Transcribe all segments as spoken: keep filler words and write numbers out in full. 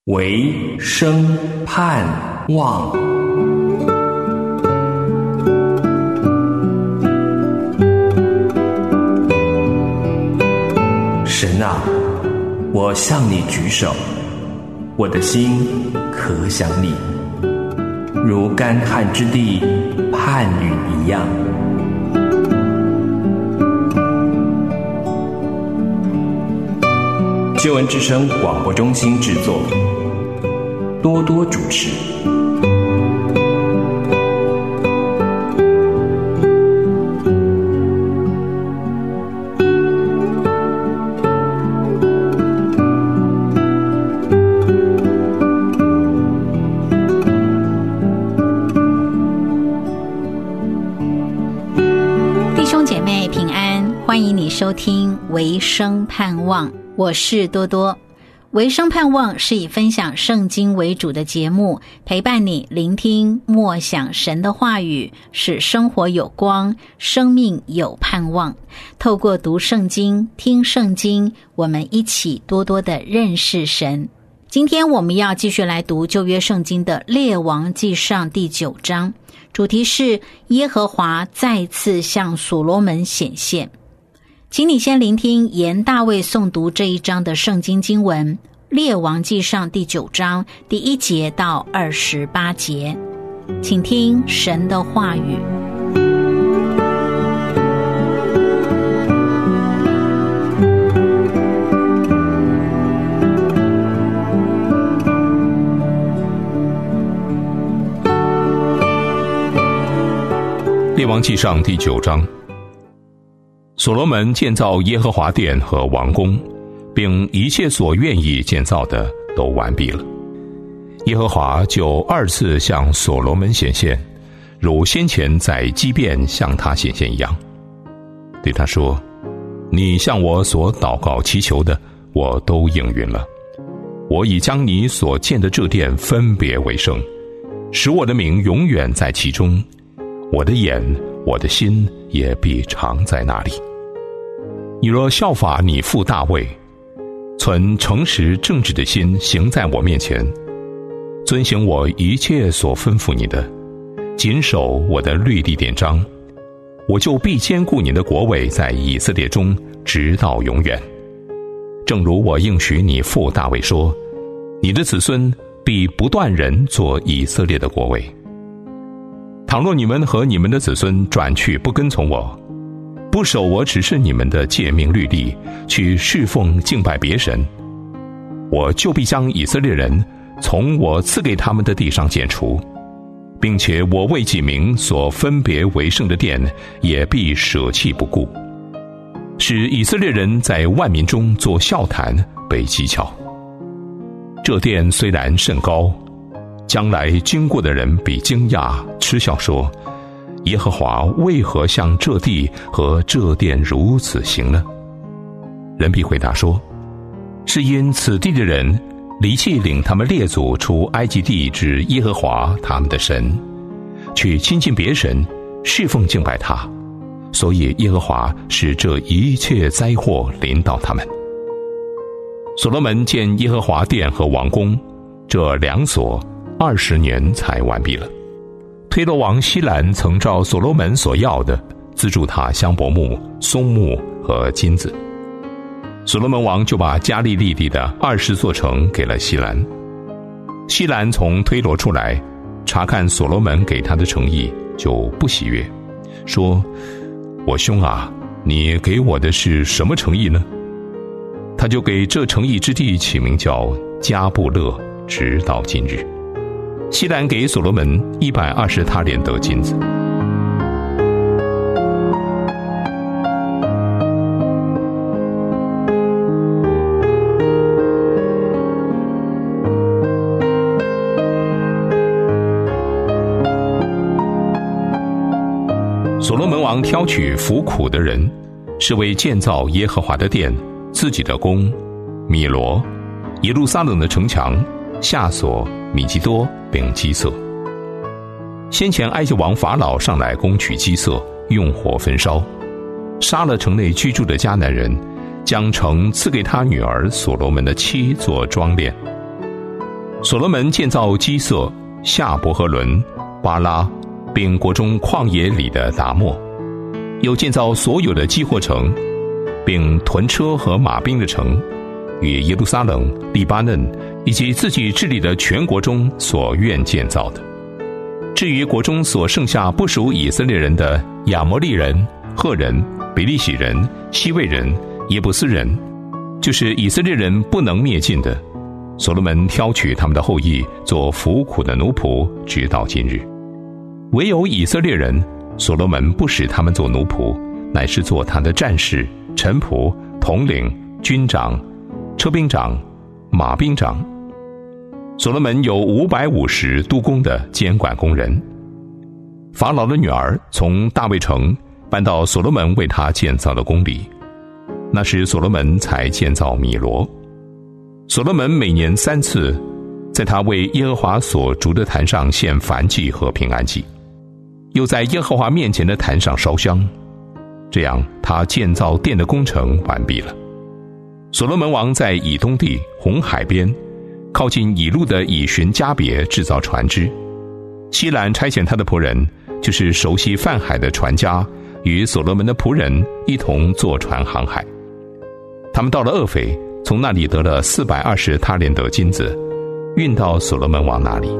唯生盼望。神啊，我向你举手，我的心可想你，如干旱之地盼雨一样。救恩之声广播中心制作，多多主持。 弟兄姐妹平安，欢迎你收听唯生盼望，我是多多。唯生盼望是以分享圣经为主的节目，陪伴你聆听默想神的话语，使生活有光，生命有盼望。透过读圣经、听圣经，我们一起多多的认识神。今天我们要继续来读旧约圣经的列王纪上第九章，主题是耶和华再次向所罗门显现。请你先聆听严大卫诵读这一章的圣经经文，列王纪上第九章第一节到二十八节，请听神的话语。 列王纪上第九章，所罗门建造耶和华殿和王宫，并一切所愿意建造的都完毕了。耶和华就二次向所罗门显现，如先前在基遍向他显现一样，对他说：你向我所祷告祈求的，我都应允了。我已将你所建的这殿分别为圣，使我的名永远在其中，我的眼我的心也必常在那里。你若效法你父大卫，存诚实正直的心行在我面前，遵行我一切所吩咐你的，谨守我的律例典章，我就必坚固你的国位在以色列中，直到永远。正如我应许你父大卫说，你的子孙必不断人做以色列的国位。倘若你们和你们的子孙转去不跟从我，不守我指示你们的诫命律例，去侍奉敬拜别神，我就必将以色列人从我赐给他们的地上剪除，并且我为己名所分别为圣的殿也必舍弃不顾，使以色列人在万民中做笑谈，被讥诮。这殿虽然甚高，将来经过的人必惊讶嗤笑说，耶和华为何向这地和这殿如此行呢？人必回答说，是因此地的人离弃领他们列祖出埃及地之耶和华他们的神，去亲近别神，侍奉敬拜他，所以耶和华使这一切灾祸临到他们。所罗门建耶和华殿和王宫，这两所二十年才完毕了。推罗王希兰曾照所罗门所要的资助他香柏木、松木和金子，所罗门王就把加利利地的二十座城给了希兰。希兰从推罗出来，查看所罗门给他的诚意，就不喜悦，说：我兄啊，你给我的是什么诚意呢？他就给这诚意之地起名叫加布勒，直到今日。希兰给所罗门一百二十他连得金子。所罗门王挑取服苦的人，是为建造耶和华的殿、自己的宫、米罗、耶路撒冷的城墙、夏所、米基多并基色。先前埃及王法老上来攻取基色，用火焚烧，杀了城内居住的迦南人，将城赐给他女儿所罗门的妻做装殓。 所罗门建造基色、夏伯和伦、巴拉，并国中旷野里的达莫，又建造所有的基货城，并屯车和马兵的城，与耶路撒冷、利巴嫩以及自己治理的全国中所愿建造的。至于国中所剩下不属以色列人的亚摩利人、赫人、比利洗人、西魏人、耶布斯人，就是以色列人不能灭尽的，所罗门挑取他们的后裔做服苦的奴仆，直到今日。唯有以色列人，所罗门不使他们做奴仆，乃是做他的战士、臣仆、统领、军长、车兵长、马兵长。所罗门有五百五十督工的监管工人。法老的女儿从大卫城搬到所罗门为他建造的宫里，那时所罗门才建造米罗。所罗门每年三次，在他为耶和华所筑的坛上献燔祭和平安祭，又在耶和华面前的坛上烧香。这样他建造殿的工程完毕了。所罗门王在以东地红海边，靠近以路的以寻加别制造船只。希兰差遣他的仆人，就是熟悉泛海的船家，与所罗门的仆人一同坐船航海。他们到了厄斐，从那里得了四百二十他连得金子，运到所罗门王那里。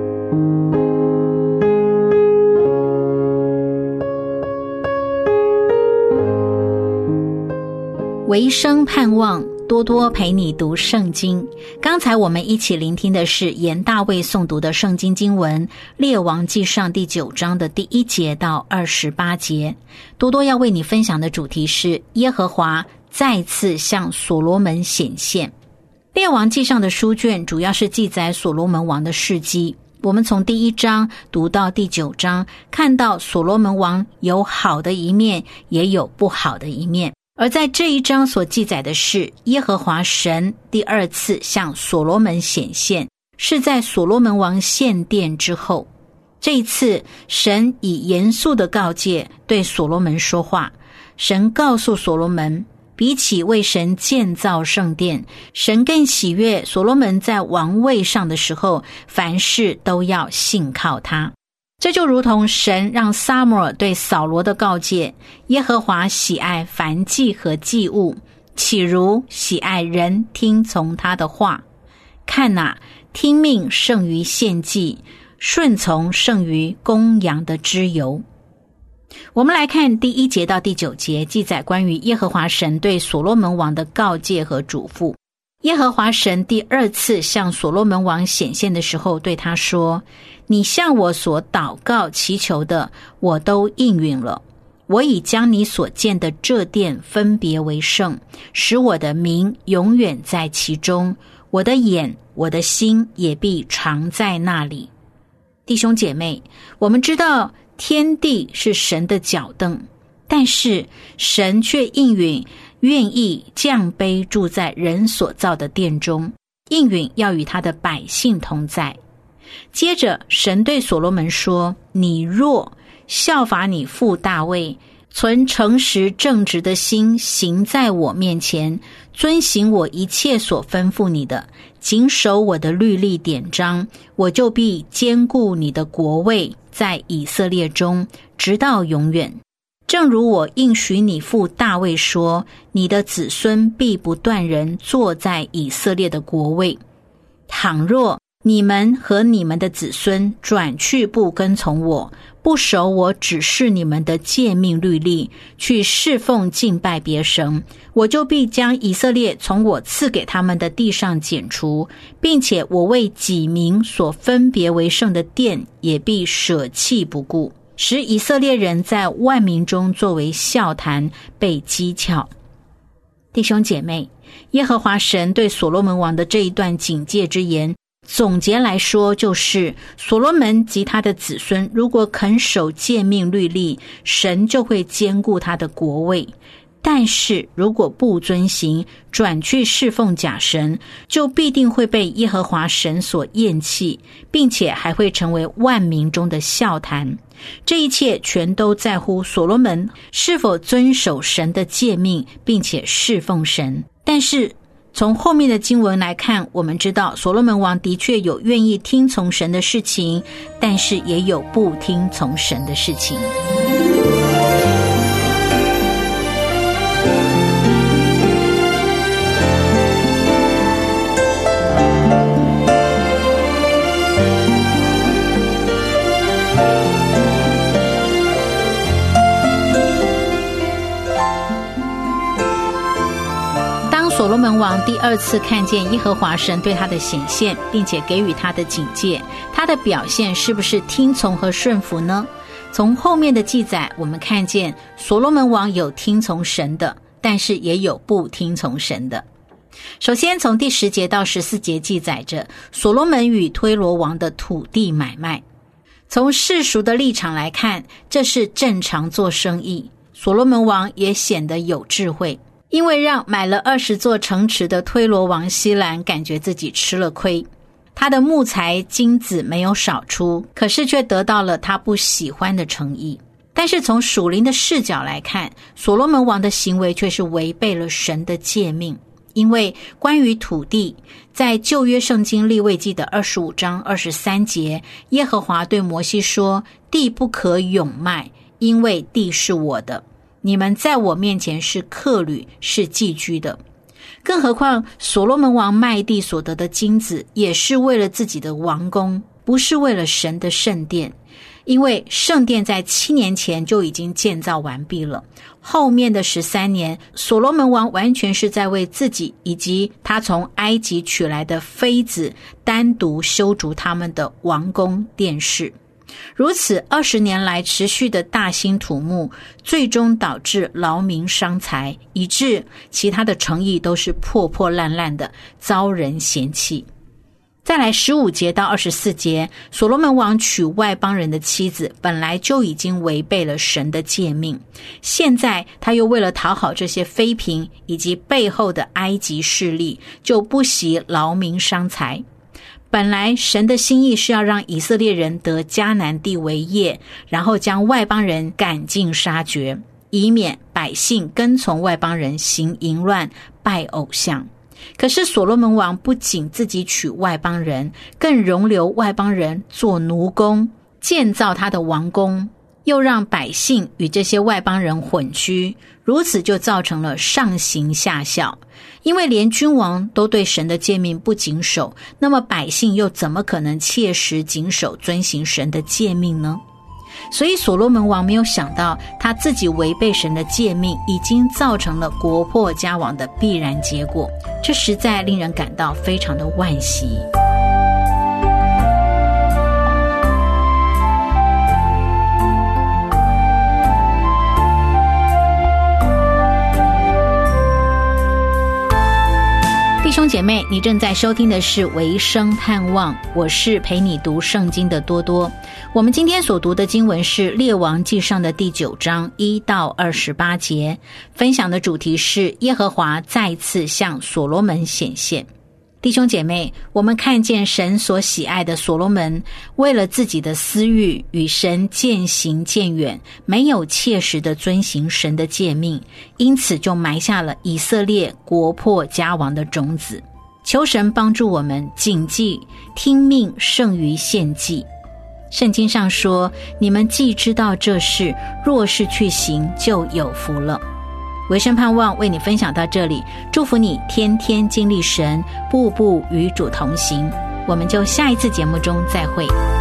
维生盼望，多多陪你读圣经。刚才我们一起聆听的是严大卫诵读的圣经经文《列王纪上》第九章的第一节到二十八节。多多要为你分享的主题是耶和华再次向所罗门显现。列王纪上的书卷主要是记载所罗门王的事迹。我们从第一章读到第九章，看到所罗门王有好的一面，也有不好的一面。而在这一章所记载的是耶和华神第二次向所罗门显现，是在所罗门王献殿之后。这一次神以严肃的告诫对所罗门说话。神告诉所罗门，比起为神建造圣殿，神更喜悦所罗门在王位上的时候，凡事都要信靠他。这就如同神让撒母耳对扫罗的告诫，耶和华喜爱燔祭和祭物，岂如喜爱人听从他的话。看哪，听命胜于献祭，顺从胜于公羊的脂油。我们来看第一节到第九节，记载关于耶和华神对所罗门王的告诫和嘱咐。耶和华神第二次向所罗门王显现的时候，对他说，你向我所祷告祈求的，我都应允了。我已将你所建的这殿分别为圣，使我的名永远在其中，我的眼我的心也必常在那里。弟兄姐妹，我们知道天地是神的脚凳，但是神却应允愿意降卑住在人所造的殿中，应允要与他的百姓同在。接着神对所罗门说，你若效法你父大卫，存诚实正直的心，行在我面前，遵行我一切所吩咐你的，谨守我的律例典章，我就必坚固你的国位在以色列中，直到永远。正如我应许你父大卫说，你的子孙必不断人坐在以色列的国位。倘若你们和你们的子孙转去不跟从我，不守我指示你们的诫命律例，去侍奉敬拜别神，我就必将以色列从我赐给他们的地上剪除，并且我为己民所分别为圣的殿也必舍弃不顾，使以色列人在万民中作为笑谈，被讥诮。弟兄姐妹，耶和华神对所罗门王的这一段警戒之言，总结来说就是所罗门及他的子孙如果肯守诫命律例，神就会坚固他的国位。但是如果不遵行，转去侍奉假神，就必定会被耶和华神所厌弃，并且还会成为万民中的笑谈。这一切全都在乎所罗门是否遵守神的诫命，并且侍奉神。但是从后面的经文来看，我们知道所罗门王的确有愿意听从神的事情，但是也有不听从神的事情。所罗门王第二次看见耶和华神对他的显现，并且给予他的警戒，他的表现是不是听从和顺服呢？从后面的记载，我们看见所罗门王有听从神的，但是也有不听从神的。首先从第十节到十四节记载着所罗门与推罗王的土地买卖。从世俗的立场来看，这是正常做生意，所罗门王也显得有智慧，因为让买了二十座城池的推罗王西兰感觉自己吃了亏，他的木材金子没有少出，可是却得到了他不喜欢的诚意。但是从属灵的视角来看，所罗门王的行为却是违背了神的诫命。因为关于土地，在旧约圣经利未记的二十五章二十三节，耶和华对摩西说，地不可永卖，因为地是我的，你们在我面前是客旅，是寄居的。更何况所罗门王卖地所得的金子，也是为了自己的王宫，不是为了神的圣殿。因为圣殿在七年前就已经建造完毕了，后面的十三年，所罗门王完全是在为自己以及他从埃及取来的妃子单独修筑他们的王宫殿室。如此二十年来持续的大兴土木，最终导致劳民伤财，以致其他的诚意都是破破烂烂的，遭人嫌弃。再来十五节到二十四节，所罗门王娶外邦人的妻子，本来就已经违背了神的诫命，现在他又为了讨好这些妃嫔以及背后的埃及势力，就不惜劳民伤财。本来神的心意是要让以色列人得迦南地为业，然后将外邦人赶尽杀绝，以免百姓跟从外邦人行淫乱拜偶像。可是所罗门王不仅自己娶外邦人，更容留外邦人做奴工，建造他的王宫，又让百姓与这些外邦人混居，如此就造成了上行下效。因为连君王都对神的诫命不谨守，那么百姓又怎么可能切实谨守遵行神的诫命呢？所以所罗门王没有想到，他自己违背神的诫命，已经造成了国破家亡的必然结果，这实在令人感到非常的惋惜。弟兄姐妹，你正在收听的是维生盼望，我是陪你读圣经的多多。我们今天所读的经文是列王纪上的第九章一到二十八节，分享的主题是耶和华再次向所罗门显现。弟兄姐妹，我们看见神所喜爱的所罗门，为了自己的私欲与神渐行渐远，没有切实的遵行神的诫命，因此就埋下了以色列国破家亡的种子。求神帮助我们谨记听命胜于献祭。圣经上说，你们既知道这事，若是去行，就有福了。维生盼望为你分享到这里，祝福你天天经历神，步步与主同行。我们就下一次节目中再会。